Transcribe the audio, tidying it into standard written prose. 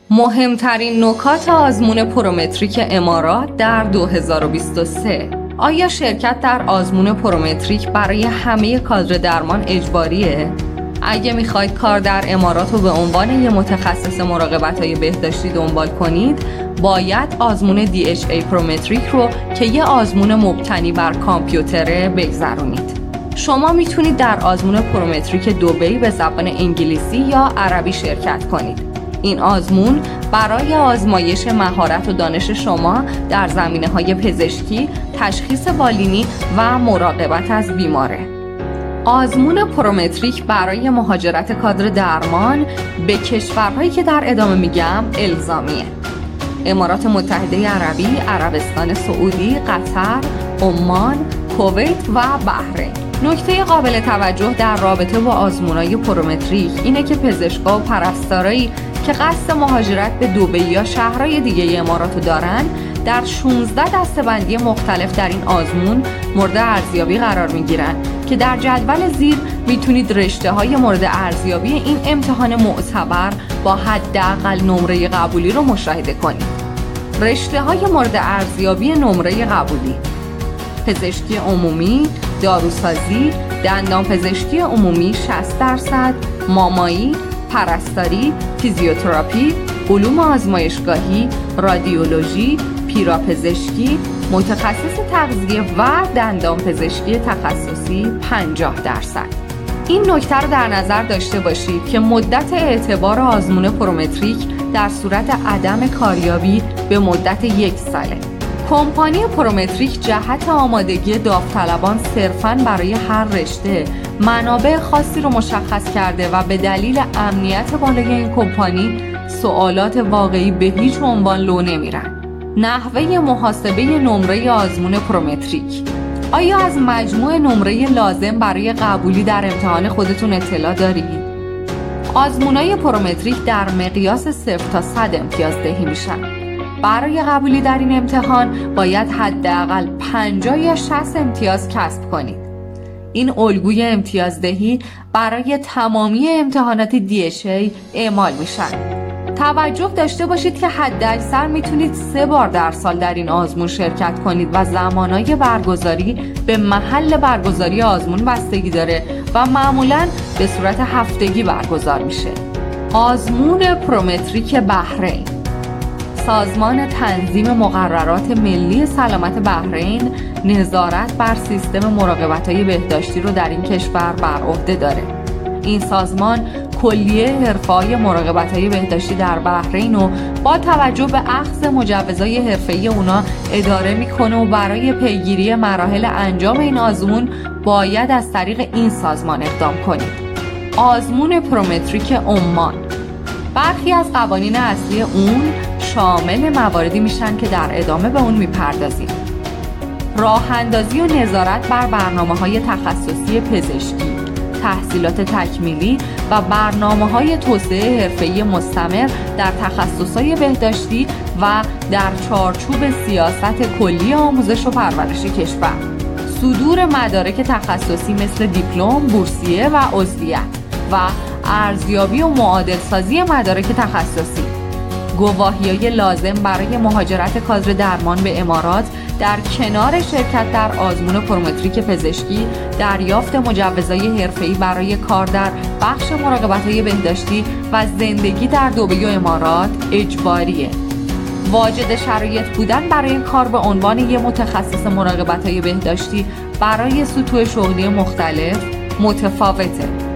مهمترین نکات آزمون پرومتریک امارات در 2023. آیا شرکت در آزمون پرومتریک برای همه کادر درمان اجباریه؟ اگه میخواید کار در امارات رو به عنوان یه متخصص مراقبت‌های بهداشتی دنبال کنید، باید آزمون DHA پرومتریک رو که یه آزمون مبتنی بر کامپیوتره بگذرونید. شما میتونید در آزمون پرومتریک دبی به زبان انگلیسی یا عربی شرکت کنید. این آزمون برای آزمایش مهارت و دانش شما در زمینه‌های پزشکی، تشخیص بالینی و مراقبت از بیماره. آزمون پرومتریک برای مهاجرت کادر درمان به کشورهایی که در ادامه میگم الزامیه: امارات متحده عربی، عربستان سعودی، قطر، عمان، کویت و بحرین. نکته قابل توجه در رابطه با آزمون‌های پرومتریک اینه که پزشکا و پرستارایی که قصد مهاجرت به دبی یا شهرهای دیگه امارات دارن در 16 دسته‌بندی مختلف در این آزمون مورد ارزیابی قرار میگیرن که در جدول زیر میتونید رشته‌های مورد ارزیابی این امتحان معتبر با حداقل نمره قبولی رو مشاهده کنید. رشته‌های مورد ارزیابی نمره قبولی: پزشکی عمومی، داروسازی، دندانپزشکی عمومی 60%، مامایی، پرستاری، فیزیوتراپی، علوم آزمایشگاهی، رادیولوژی، پیراپزشکی، متخصص تغذیه و دندانپزشکی تخصصی 50%. این نکته رو در نظر داشته باشید که مدت اعتبار آزمون پرومتریک در صورت عدم کاریابی به مدت 1 ساله. کمپانی پرومتریک جهت آمادگی داوطلبان صرفاً برای هر رشته منابع خاصی رو مشخص کرده و به دلیل امنیت بالای این کمپانی سوالات واقعی به هیچ عنوان لو نمیرن. نحوه محاسبه نمره آزمون پرومتریک: آیا از مجموع نمره لازم برای قبولی در امتحان خودتون اطلاع دارید؟ آزمونای پرومتریک در مقیاس 0 تا 100 امتیاز دهی میشن. برای قبولی در این امتحان باید حداقل 50 یا 60 امتیاز کسب کنید. این الگوی امتیازدهی برای تمامی امتحانات DHA اعمال میشن. توجه داشته باشید که حداکثر میتونید 3 بار در سال در این آزمون شرکت کنید و زمانهای برگزاری به محل برگزاری آزمون بستگی داره و معمولاً به صورت هفتگی برگزار میشه. آزمون پرومتریک بحرین: سازمان تنظیم مقررات ملی سلامت بحرین نظارت بر سیستم مراقبت‌های بهداشتی رو در این کشور بر عهده داره. این سازمان کلیه حرفه‌های مراقبت‌های بهداشتی در بحرین رو با توجه به اخذ مجوزهای حرفه‌ای اونا اداره میکنه و برای پیگیری مراحل انجام این آزمون باید از طریق این سازمان اقدام کنید. آزمون پرومتریک عمان: برخی از قوانین اصلی اون شامل مواردی میشن که در ادامه به اون میپردازیم: راه اندازی و نظارت بر برنامه‌های تخصصی پزشکی، تحصیلات تکمیلی و برنامه‌های توسعه حرفه‌ای مستمر در تخصص‌های بهداشتی و در چارچوب سیاست کلی آموزش و پرورش کشور، صدور مدارک تخصصی مثل دیپلم، بورسیه و عضویت و ارزیابی و معادل سازی مدارک تخصصی، گواهی‌های لازم برای مهاجرت کادر درمان به امارات در کنار شرکت در آزمون پرومتریک پزشکی، دریافت مجوزهای حرفه‌ای برای کار در بخش مراقبت‌های بهداشتی و زندگی در دبی و امارات اجباریه. واجد شرایط بودن برای کار به عنوان یک متخصص مراقبت‌های بهداشتی برای سطوح شغلی مختلف متفاوته.